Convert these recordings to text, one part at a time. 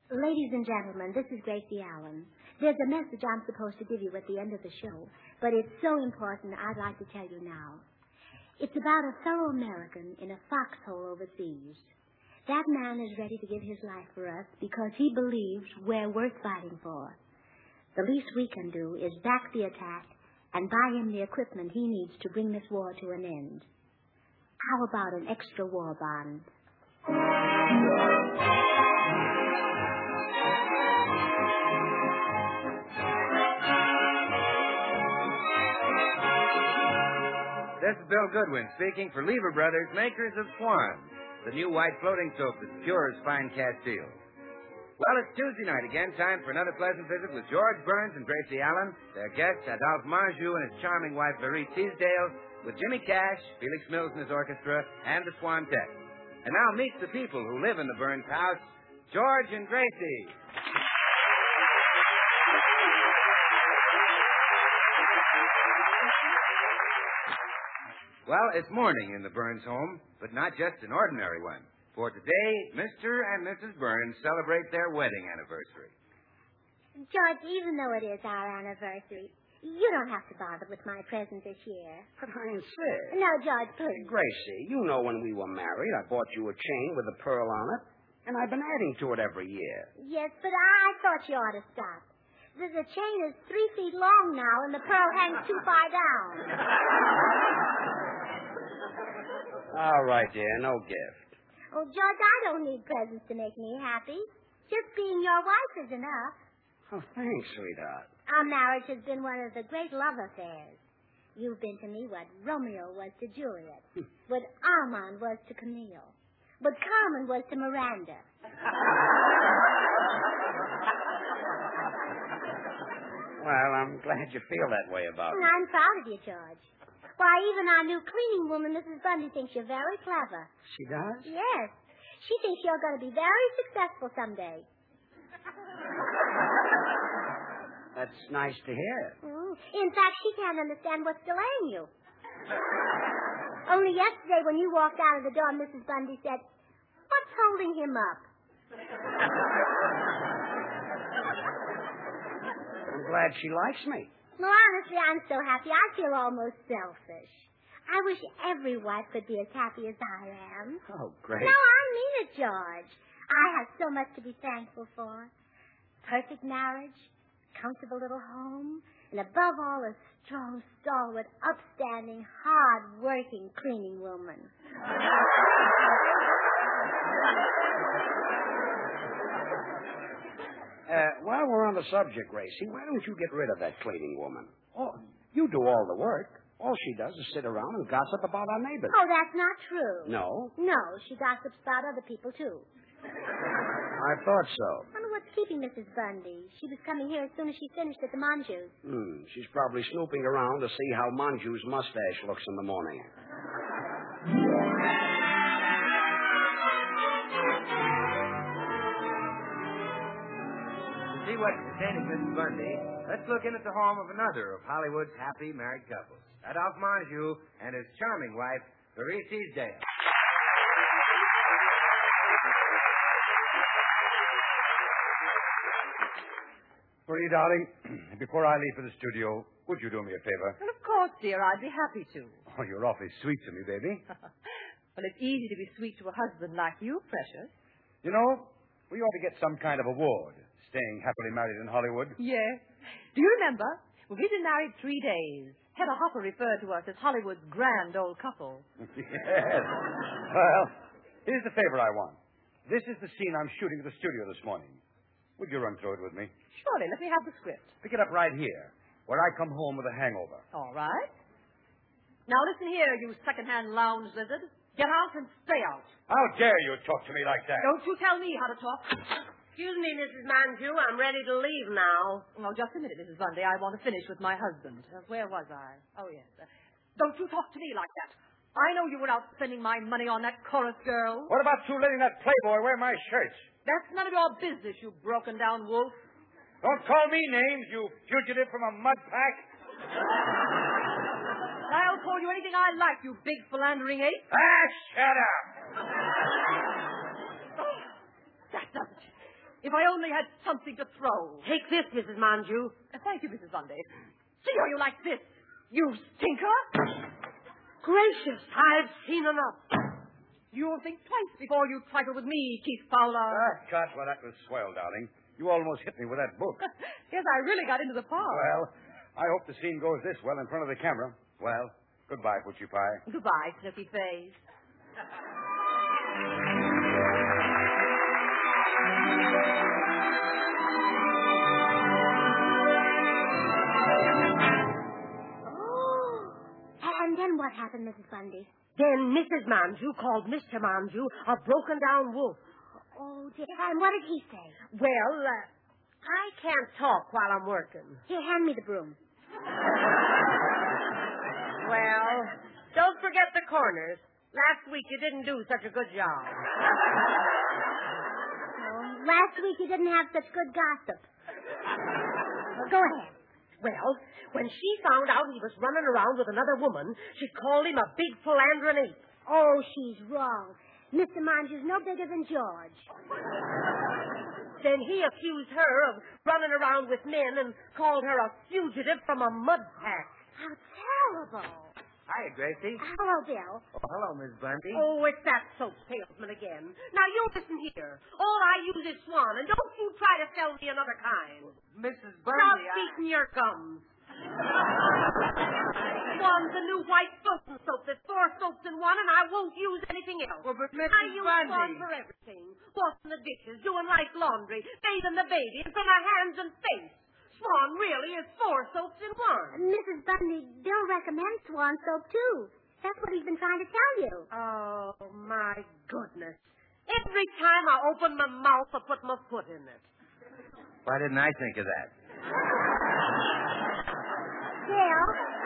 Ladies and gentlemen, this is Gracie Allen. There's a message I'm supposed to give you at the end of the show, but it's so important I'd like to tell you now. It's about a fellow American in a foxhole overseas. That man is ready to give his life for us because he believes we're worth fighting for. The least we can do is back the attack and buy him the equipment he needs to bring this war to an end. How about an extra war bond? This is Bill Goodwin speaking for Lever Brothers, makers of Swan, the new white floating soap that's pure as fine castile. Well, it's Tuesday night again, time for another pleasant visit with George Burns and Gracie Allen, their guests Adolphe Menjou and his charming wife Marie Teasdale, with Jimmy Cash, Felix Mills and his orchestra, and the Swan-Tech. And now meet the people who live in the Burns house, George and Gracie. Well, it's morning in the Burns home, but not just an ordinary one. For today, Mr. and Mrs. Burns celebrate their wedding anniversary. George, even though it is our anniversary, you don't have to bother with my present this year. But I insist. No, George, please. Gracie, you know when we were married, I bought you a chain with a pearl on it, and I've been adding to it every year. Yes, but I thought you ought to stop. The chain is 3 feet long now, and the pearl hangs too far down. All right, dear, no gift. Oh, George, I don't need presents to make me happy. Just being your wife is enough. Oh, thanks, sweetheart. Our marriage has been one of the great love affairs. You've been to me what Romeo was to Juliet, what Armand was to Camille, what Carmen was to Miranda. Well, I'm glad you feel that way about me. I'm proud of you, George. Why, even our new cleaning woman, Mrs. Bundy, thinks you're very clever. She does? Yes. She thinks you're going to be very successful someday. That's nice to hear. In fact, she can't understand what's delaying you. Only yesterday when you walked out of the door, Mrs. Bundy said, "What's holding him up?" I'm glad she likes me. Well, honestly, I'm so happy. I feel almost selfish. I wish every wife could be as happy as I am. Oh, great. No, I mean it, George. I have so much to be thankful for. Perfect marriage, comfortable little home, and above all, a strong, stalwart, upstanding, hard-working cleaning woman. While we're on the subject, Gracie, why don't you get rid of that cleaning woman? Oh, you do all the work. All she does is sit around and gossip about our neighbors. Oh, that's not true. No? No, she gossips about other people, too. I thought so. I wonder what's keeping Mrs. Bundy. She was coming here as soon as she finished at the Monjous. She's probably snooping around to see how Monjou's mustache looks in the morning. To see what's containing Mrs. Bundy, let's look in at the home of another of Hollywood's happy married couples, Adolphe Menjou and his charming wife, Marie Teasdale. Marie, darling, before I leave for the studio, would you do me a favor? Well, of course, dear. I'd be happy to. Oh, you're awfully sweet to me, baby. Well, it's easy to be sweet to a husband like you, Precious. You know, we ought to get some kind of award, staying happily married in Hollywood. Yes. Do you remember? Well, we've been married 3 days. Hedda Hopper referred to us as Hollywood's grand old couple. Yes. Well, here's the favor I want. This is the scene I'm shooting at the studio this morning. Would you run through it with me? Surely. Let me have the script. Pick it up right here, where I come home with a hangover. All right. Now listen here, you second-hand lounge lizard. Get out and stay out. How dare you talk to me like that? Don't you tell me how to talk. Excuse me, Mrs. Menjou. I'm ready to leave now. Oh, just a minute, Mrs. Bundy. I want to finish with my husband. Where was I? Oh, yes. Don't you talk to me like that. I know you were out spending my money on that chorus girl. What about you letting that playboy wear my shirts? That's none of your business, you broken-down wolf. Don't call me names, you fugitive from a mud pack. I'll call you anything I like, you big philandering ape. Ah, shut up. Oh, that does it. If I only had something to throw. Take this, Mrs. Montague. Thank you, Mrs. Bundy. See how you like this, you stinker. Gracious, I've seen enough. You'll think twice before you trifle with me, Keith Fowler. Cut. Well, that was swell, darling. You almost hit me with that book. Yes, I really got into the part. Well, I hope the scene goes this well in front of the camera. Well, goodbye, Butchie Pie. Goodbye, Snippy Face. And then what happened, Mrs. Bundy? Then Mrs. Montague called Mr. Montague a broken-down wolf. Oh, dear. And what did he say? Well, I can't talk while I'm working. Here, hand me the broom. Well, don't forget the corners. Last week you didn't do such a good job. Oh, last week you didn't have such good gossip. Well, go ahead. Well, when she found out he was running around with another woman, she called him a big philandering ape. Oh, she's wrong. Mr. Montague's no bigger than George. Then he accused her of running around with men and called her a fugitive from a mud pack. How terrible. Hi, Gracie. Hello, Bill. Oh, hello, Miss Bundy. Oh, it's that soap salesman again. Now, you listen here. All I use is Swan, and don't you try to sell me another kind. Mrs. Stop Bundy, beating your gums. Swan's a new white floating soap. There's 4 soaps in one, and I won't use anything else. Well, but Mrs. I use Bundy. Swan for everything. Washing the dishes, doing light laundry, bathing the baby, and for my hands and face. Swan really is 4 soaps in one. Mrs. Bundy, Bill recommends Swan soap, too. That's what he's been trying to tell you. Oh, my goodness. Every time I open my mouth, I put my foot in it. Why didn't I think of that? Bill?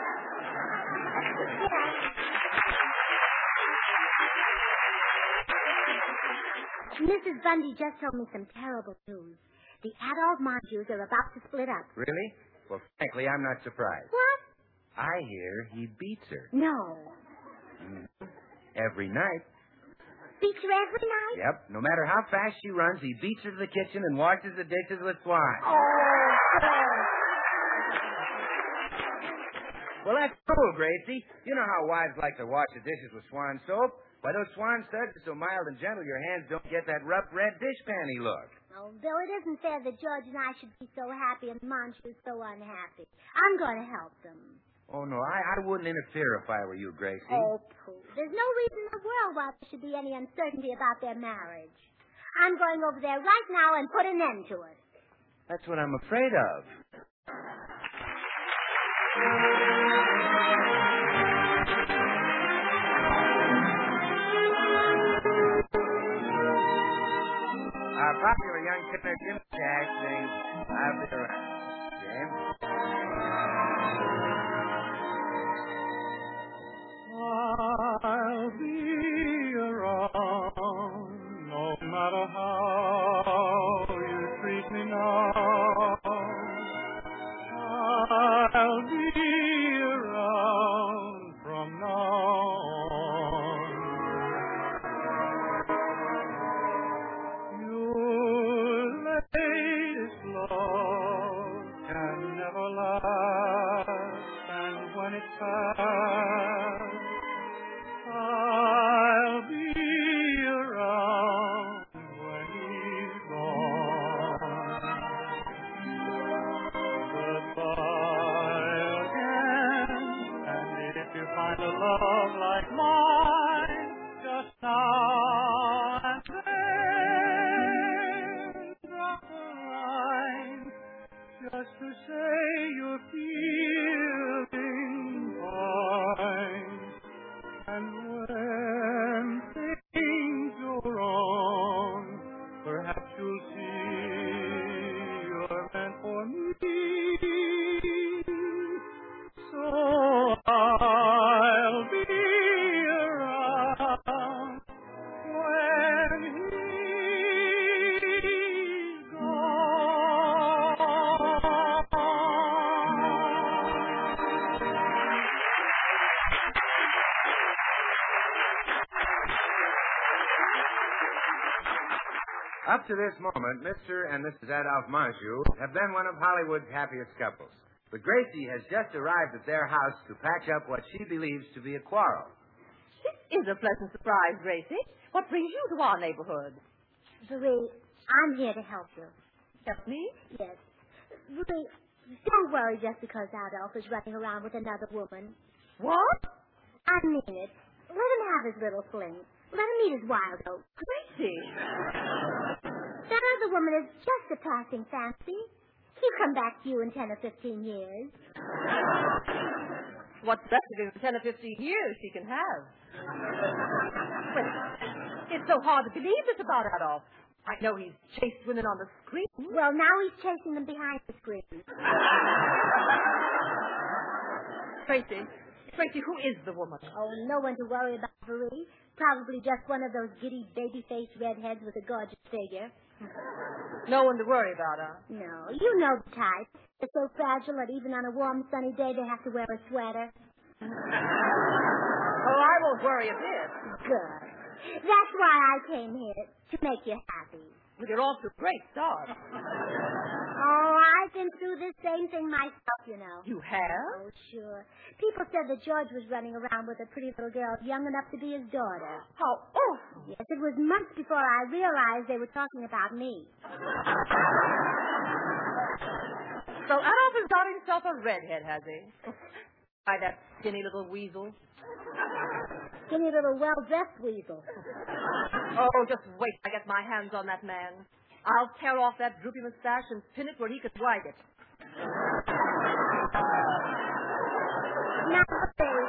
Mrs. Bundy just told me some terrible news. The adult Montagues are about to split up. Really? Well, frankly, I'm not surprised. What? I hear he beats her. No. Every night. Beats her every night? Yep. No matter how fast she runs, he beats her to the kitchen and washes the dishes with Swan. Oh, Well, that's cool, Gracie. You know how wives like to wash the dishes with Swan soap. Why, those Swan suds are so mild and gentle, your hands don't get that rough red dishpanny look. Oh, Bill, it isn't fair that George and I should be so happy and Montague so unhappy. I'm going to help them. Oh, no, I wouldn't interfere if I were you, Gracie. Oh, pooh. There's no reason in the world why there should be any uncertainty about their marriage. I'm going over there right now and put an end to it. That's what I'm afraid of. Our popular young tenor, Jim Cash, sings I'll Be Around. James? I'll be around no matter how you treat me now. I'll be around from now on. Your latest love can never last. Up to this moment, Mr. and Mrs. Adolph Marshall have been one of Hollywood's happiest couples. But Gracie has just arrived at their house to patch up what she believes to be a quarrel. This is a pleasant surprise, Gracie. What brings you to our neighborhood? Marie, I'm here to help you. Help me? Yes. Marie, don't worry just because Adolph is running around with another woman. What? I mean it. Let him have his little fling. Let him eat his wild oats. Gracie. That other woman is just a passing fancy. He'll come back to you in 10 or 15 years. What's better than 10 or 15 years she can have? Well, it's so hard to believe this about Adolph. I know he's chased women on the screen. Well, now he's chasing them behind the screen. Tracy, who is the woman? Oh, no one to worry about, Marie. Probably just one of those giddy, baby-faced redheads with a gorgeous figure. No one to worry about, huh? No, you know the type. They're so fragile that even on a warm, sunny day they have to wear a sweater. Oh, I won't worry a bit. Good. That's why I came here, to make you happy. Well, you're off to a great start. Oh, I've been through this same thing myself, you know. You have? Oh, sure. People said that George was running around with a pretty little girl young enough to be his daughter. How awful. Yes, it was months before I realized they were talking about me. So Adolph has got himself a redhead, has he? By that skinny little weasel. Skinny little well-dressed weasel. Oh, just wait till I get my hands on that man. I'll tear off that droopy mustache and pin it where he could wag it. Now, babe.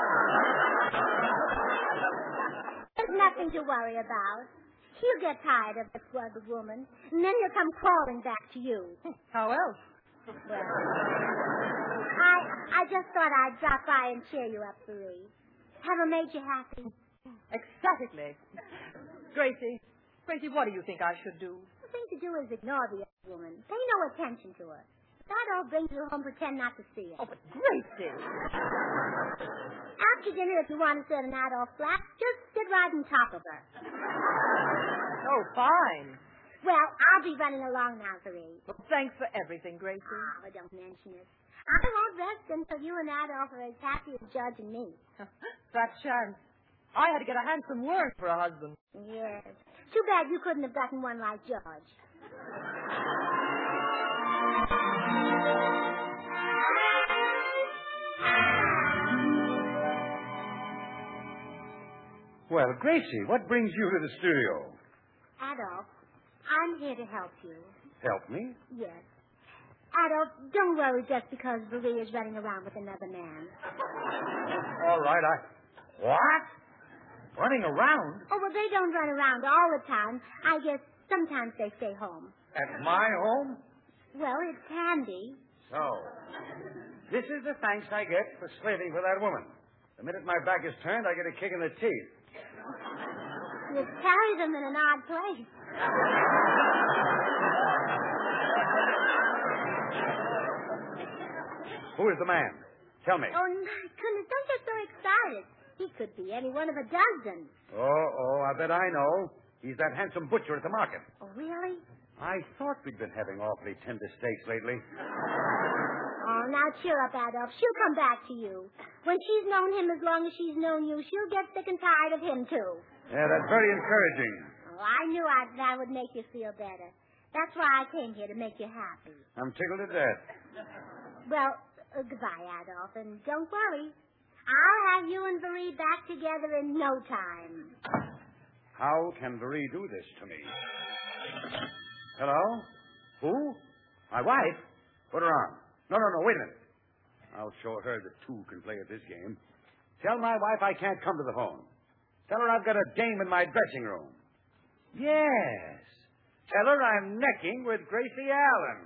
There's nothing to worry about. He'll get tired of this rugged woman, and then he'll come crawling back to you. How else? Well, I just thought I'd drop by and cheer you up, Marie. Have I made you happy? Ecstatically. Gracie, what do you think I should do? The thing to do is ignore the other woman. Pay no attention to her. That all brings her home, pretend not to see her. Oh, but Gracie! After dinner, if you want to sit in Adolph's flat, just sit right on top of her. Oh, fine. Well, I'll be running along now, Marie. Well, thanks for everything, Gracie. Oh, don't mention it. I won't rest until you and Adolph are as happy as George and me. That chance. I had to get a handsome word for a husband. Yes. Too bad you couldn't have gotten one like George. Well, Gracie, what brings you to the studio? Adolph, I'm here to help you. Help me? Yes. Adolph, don't worry just because Marie is running around with another man. All right, What? Running around? Oh, well, they don't run around all the time. I guess sometimes they stay home. At my home? Well, it can be. So, this is the thanks I get for slaving for that woman. The minute my back is turned, I get a kick in the teeth. You carry them in an odd place. Who is the man? Tell me. Oh, my goodness, don't get so excited. He could be any one of a dozen. Oh, I bet I know. He's that handsome butcher at the market. Oh, really? I thought we'd been having awfully tender steaks lately. Oh, now cheer up, Adolph. She'll come back to you. When she's known him as long as she's known you, she'll get sick and tired of him, too. Yeah, that's very encouraging. Oh, I knew that would make you feel better. That's why I came here, to make you happy. I'm tickled to death. Well, goodbye, Adolph, and don't worry. I'll have you and Marie back together in no time. How can Marie do this to me? Hello? Who? My wife? Put her on. No, wait a minute. I'll show her that two can play at this game. Tell my wife I can't come to the phone. Tell her I've got a dame in my dressing room. Yes. Tell her I'm necking with Gracie Allen.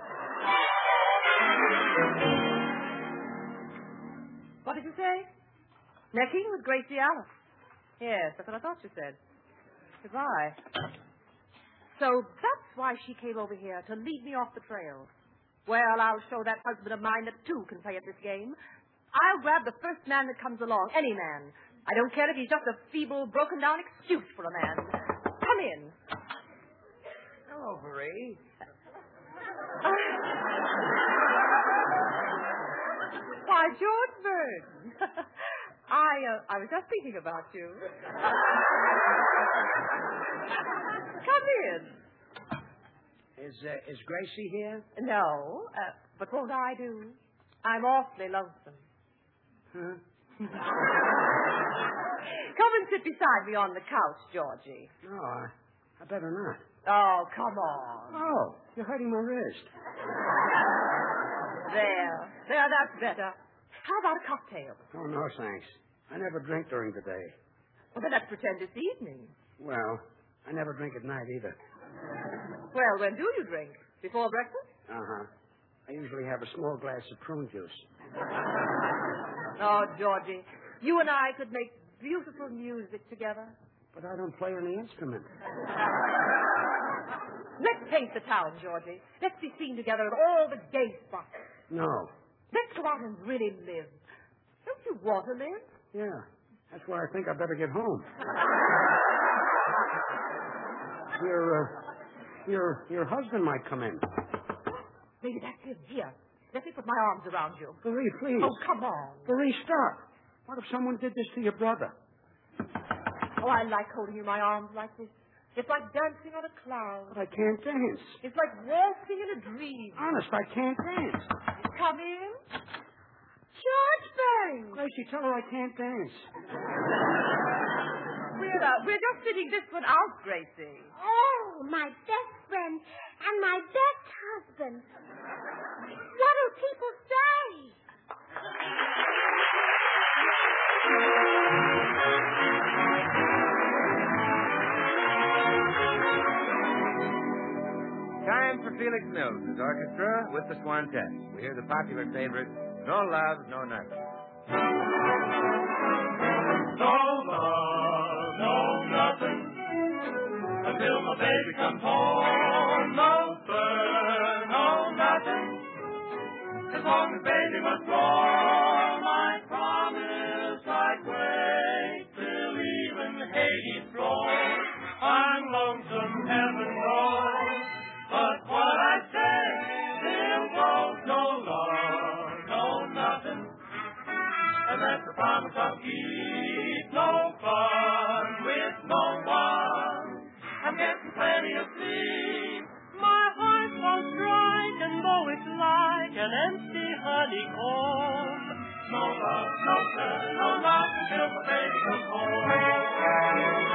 What did you say? Necking with Gracie Allen. Yes, that's what I thought you said. Goodbye. So that's why she came over here, to lead me off the trail. Well, I'll show that husband of mine that two can play at this game. I'll grab the first man that comes along, any man. I don't care if he's just a feeble, broken-down excuse for a man. Come in. Hello, Marie. Why, George Burns. I was just thinking about you. Come in. Is Gracie here? No, but won't I do? I'm awfully lonesome. Huh? Come and sit beside me on the couch, Georgie. No, I better not. Oh, come on. Oh, you're hurting my wrist. There, that's better. How about a cocktail? Oh, no, thanks. I never drink during the day. Well, then let's pretend it's evening. Well, I never drink at night either. Well, when do you drink? Before breakfast? Uh-huh. I usually have a small glass of prune juice. Oh, Georgie, you and I could make beautiful music together. But I don't play any instrument. Let's paint the town, Georgie. Let's be seen together at all the gay spots. No. Let's go out and really live. Don't you want to live? Yeah. That's why I think I better get home. Your husband might come in. Maybe that's him. Here. Let me put my arms around you. Marie, please. Oh, come on. Marie, stop. What if someone did this to your brother? Oh, I like holding you in my arms like this. It's like dancing on a cloud. But I can't dance. It's like waltzing in a dream. Honest, I can't dance. Come in. George Burns. Gracie, tell her I can't dance. We're just sitting this one out, Gracie. Oh, my best friend and my best husband. What'll people say? Time for Felix Mills' orchestra with the Swantet. We hear the popular favorite, No Love, No Nothing. No love, no nothing, until my baby comes home. No sir, no nothing, as long as baby must roam. I promise I'd wait till even Hades grows. I'm lonesome, heaven knows, but what I say still goes. No love, no nothing, and that's the promise I'll keep. No fun with no one. I'm getting plenty of sleep. My heart won't strike, and though it's like an empty honeycomb, no love, no sir, no love until the baby comes home.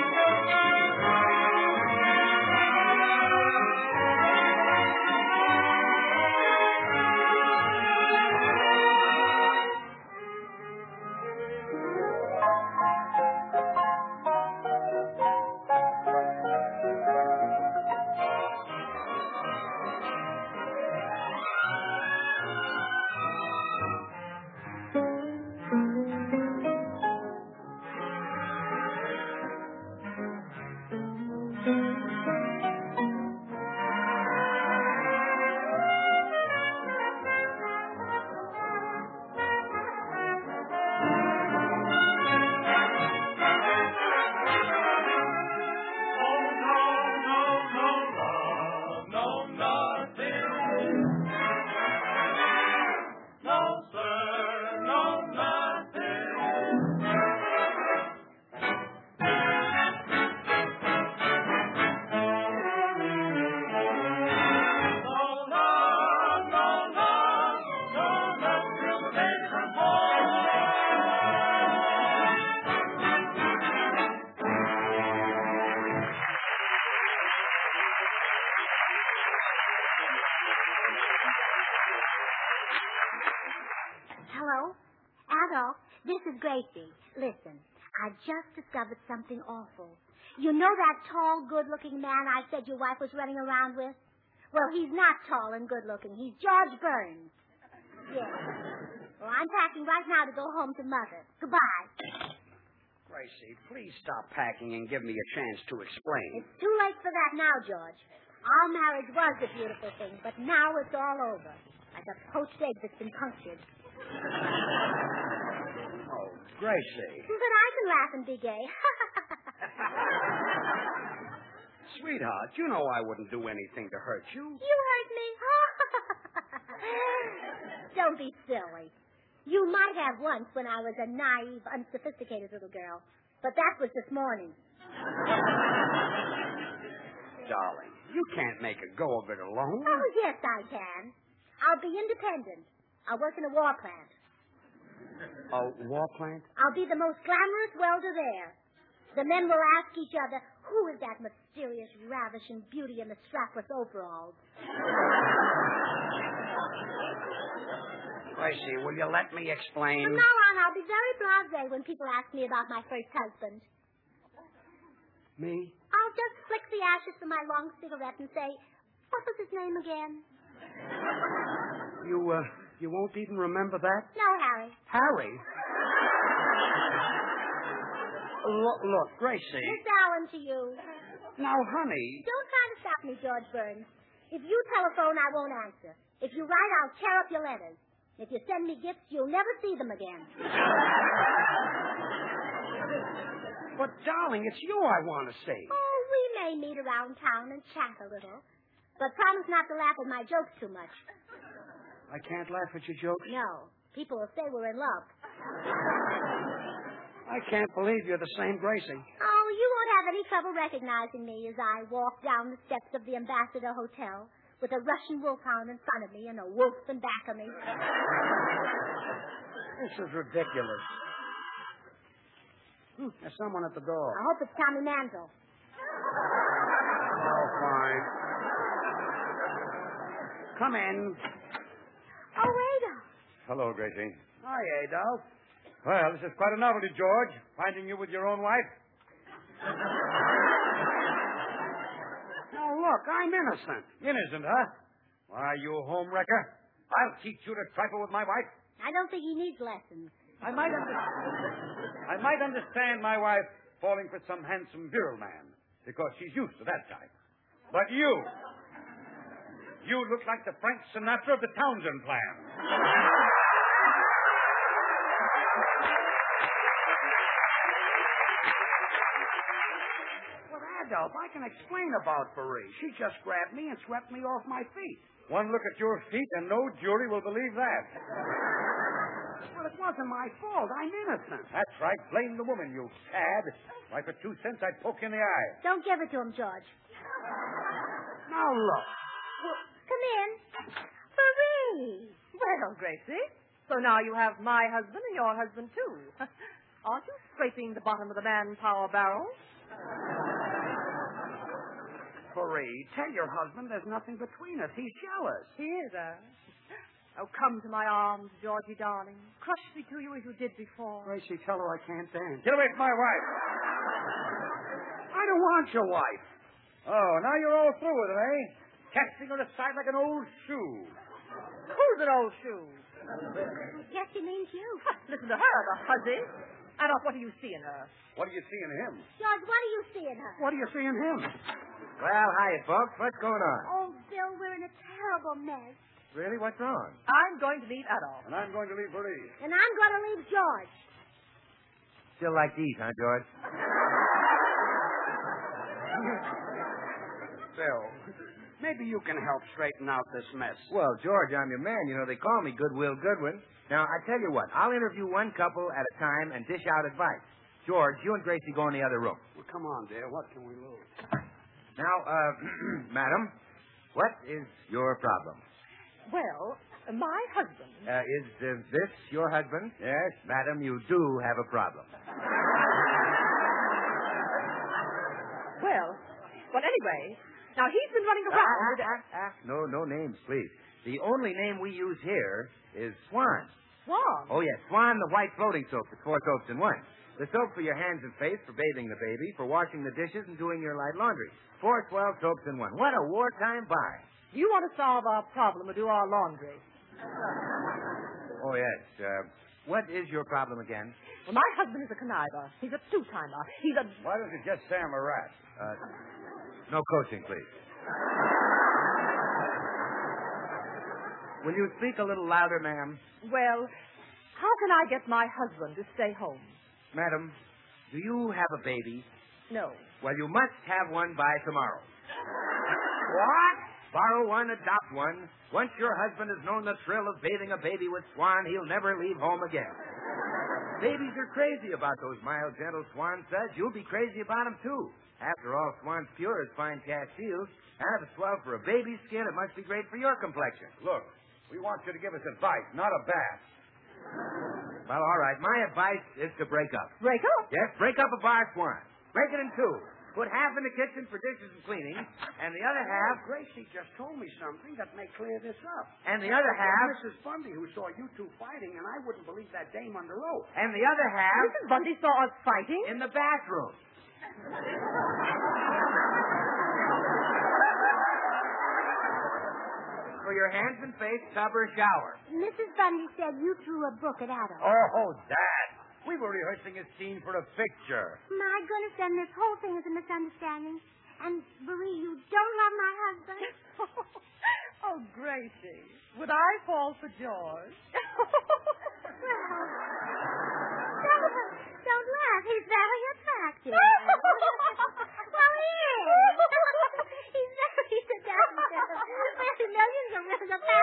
Hello? Adolf, this is Gracie. Listen, I just discovered something awful. You know that tall, good-looking man I said your wife was running around with? Well, he's not tall and good-looking. He's George Burns. Yes. Well, I'm packing right now to go home to Mother. Goodbye. Gracie, please stop packing and give me a chance to explain. It's too late for that now, George. Our marriage was a beautiful thing, but now it's all over. Like a poached egg that's been punctured. Oh, Gracie. But I can laugh and be gay. Sweetheart, you know I wouldn't do anything to hurt you. You hurt me? Don't be silly. You might have once when I was a naive, unsophisticated little girl. But that was this morning. Darling, you can't make a go of it alone. Oh, yes, I can. I'll be independent. I'll work in a war plant. A war plant? I'll be the most glamorous welder there. The men will ask each other, who is that mysterious, ravishing beauty in the strapless overalls? Gracie, will you let me explain? From now on, I'll be very blasé when people ask me about my first husband. Me? I'll just flick the ashes from my long cigarette and say, what was his name again? You won't even remember that? No, Harry. Harry? Look, Gracie. Miss Allen to you. Now, honey. Don't try to stop me, George Burns. If you telephone, I won't answer. If you write, I'll tear up your letters. If you send me gifts, you'll never see them again. But, darling, it's you I want to see. Oh, we may meet around town and chat a little. But promise not to laugh at my jokes too much. I can't laugh at your jokes? No. People will say we're in love. I can't believe you're the same Gracie. Oh, you won't have any trouble recognizing me as I walk down the steps of the Ambassador Hotel with a Russian wolfhound in front of me and a wolf in back of me. This is ridiculous. There's someone at the door. I hope it's Tommy Manziel. Oh, fine. Come in. Oh, Adolf. Hello, Gracie. Hi, Adolf. Well, this is quite a novelty, George, finding you with your own wife. Now, look, I'm innocent. Innocent, huh? Why, you home wrecker. I'll teach you to trifle with my wife. I don't think he needs lessons. I might understand my wife falling for some handsome, virile man, because she's used to that type. But you look like the Frank Sinatra of the Townsend Plan. Well, Adolf, I can explain about Marie. She just grabbed me and swept me off my feet. One look at your feet, and no jury will believe that. Well, it wasn't my fault. I'm innocent. That's right. Blame the woman, you cad. Why, for 2 cents, I'd poke you in the eye. Don't give it to him, George. Now, look. Come in. Marie. Well, Gracie, so now you have my husband and your husband, too. Aren't you scraping the bottom of the manpower barrel? Marie, tell your husband there's nothing between us. He's jealous. He is, Oh, come to my arms, Georgie, darling. Crush me to you as you did before. Gracie, tell her I can't dance. Get away from my wife. I don't want your wife. Oh, now you're all through with it, eh? Casting her aside like an old shoe. Who's an old shoe? Yes, he means you. Listen to her, the hussy. Adolf, what do you see in her? What do you see in him? George, what do you see in her? What do you see in him? Well, hiya, folks. What's going on? Oh, Bill, we're in a terrible mess. Really? What's wrong? I'm going to leave Adolf. And I'm going to leave Marie. And I'm going to leave George. Still like these, huh, George? Bill, maybe you can help straighten out this mess. Well, George, I'm your man. You know, they call me Goodwill Goodwin. Now, I tell you what. I'll interview one couple at a time and dish out advice. George, you and Gracie go in the other room. Well, come on, dear. What can we lose? Now, madam, what is your problem? Well, my husband. Is this your husband? Yes. Madam, you do have a problem. Well, anyway, now he's been running around. No names, please. The only name we use here is Swan. Swan? Oh, yes, Swan, the white floating soap. It's 4 soaps in one. The soap for your hands and face, for bathing the baby, for washing the dishes and doing your light laundry. 4 12 soaps in one. What a wartime buy. You want to solve our problem or do our laundry? Oh, yes. What is your problem again? Well, my husband is a conniver. He's a two-timer. He's a... Why don't you just say I'm a rat? No coaching, please. Will you speak a little louder, ma'am? Well, how can I get my husband to stay home? Madam, do you have a baby? No. Well, you must have one by tomorrow. What? Borrow one, adopt one. Once your husband has known the thrill of bathing a baby with Swan, he'll never leave home again. Babies are crazy about those mild, gentle Swan suds. You'll be crazy about them, too. After all, Swan's Pure is fine castile. And if it's well for a baby's skin, it must be great for your complexion. Look, we want you to give us advice, not a bath. Well, all right. My advice is to break up. Break up? Yes, break up a bar Swan. Break it in two. Put half in the kitchen for dishes and cleaning, and the other half... Gracie just told me something that may clear this up. And the other half... Mrs. Bundy, who saw you two fighting, and I wouldn't believe that dame under oath. And the other half... Mrs. Bundy saw us fighting? In the bathroom. For your hands and face, tub or shower. Mrs. Bundy said you threw a book at Adolf. Oh, Dad. We were rehearsing a scene for a picture. My goodness, then this whole thing is a misunderstanding. And, Marie, you don't love my husband? Oh, Gracie. Would I fall for George? Don't laugh. He's very attractive. Well, he is. He's very seductive. With millions of rivers of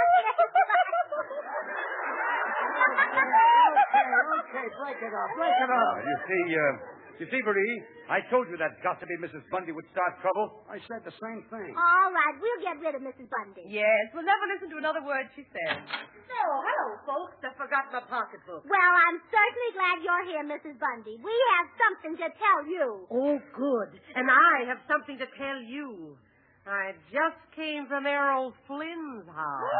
Okay, break it up. Break it up. You see, Marie, I told you that gossipy Mrs. Bundy would start trouble. I said the same thing. All right, we'll get rid of Mrs. Bundy. Yes, we'll never listen to another word she says. So, hello, folks. I forgot my pocketbook. Well, I'm certainly glad you're here, Mrs. Bundy. We have something to tell you. Oh, good. And I have something to tell you. I just came from Errol Flynn's house.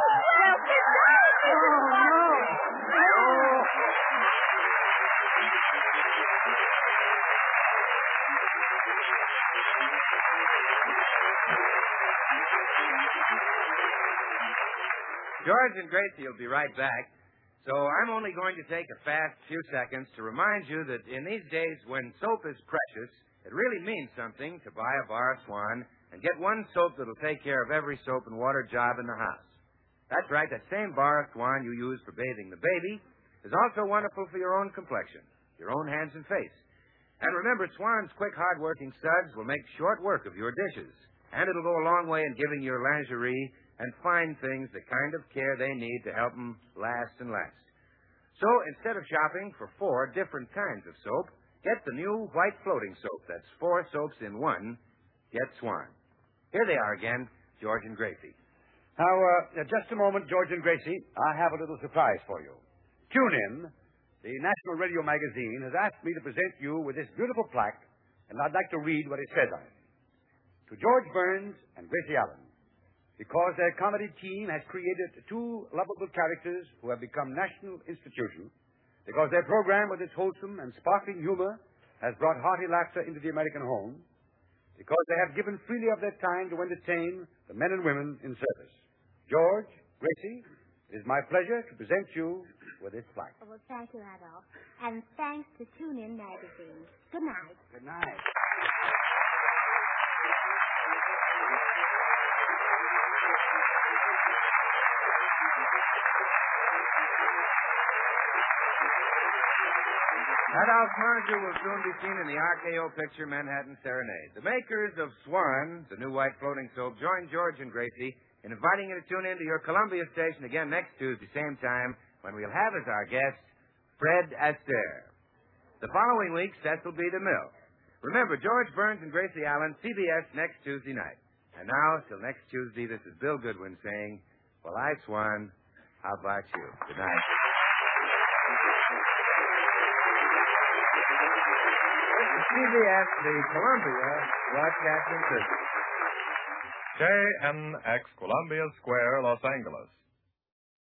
George and Gracie will be right back. So I'm only going to take a fast few seconds to remind you that in these days when soap is precious, it really means something to buy a bar of Swan and get one soap that'll take care of every soap and water job in the house. That's right, that same bar of Swan you use for bathing the baby is also wonderful for your own complexion, your own hands and face. And remember, Swan's quick, hard-working suds will make short work of your dishes, and it'll go a long way in giving your lingerie and fine things the kind of care they need to help them last and last. So instead of shopping for 4 different kinds of soap, get the new white floating soap. That's 4 soaps in one. Get Swan. Here they are again, George and Gracie. Now, just a moment, George and Gracie. I have a little surprise for you. Tune in. The National Radio Magazine has asked me to present you with this beautiful plaque, and I'd like to read what it says on it. To George Burns and Gracie Allen, because their comedy team has created 2 lovable characters who have become national institutions, because their program with its wholesome and sparkling humor has brought hearty laughter into the American home, because they have given freely of their time to entertain the men and women in service. George, Gracie, it is my pleasure to present you with this plaque. Well, thank you, Adolf. And thanks to Tune In Magazine. Good night. Good night. Adolph Montague will soon be seen in the RKO picture Manhattan Serenade. The makers of Swan, the new white floating soap, join George and Gracie in inviting you to tune in to your Columbia station again next Tuesday, same time, when we'll have as our guest Fred Astaire. The following week, Cecil B. DeMille. Remember, George Burns and Gracie Allen, CBS next Tuesday night. And now, till next Tuesday, this is Bill Goodwin saying, well, I, Swan, how about you? Good night. CBS, the Columbia Broadcasting System. KNX Columbia Square, Los Angeles.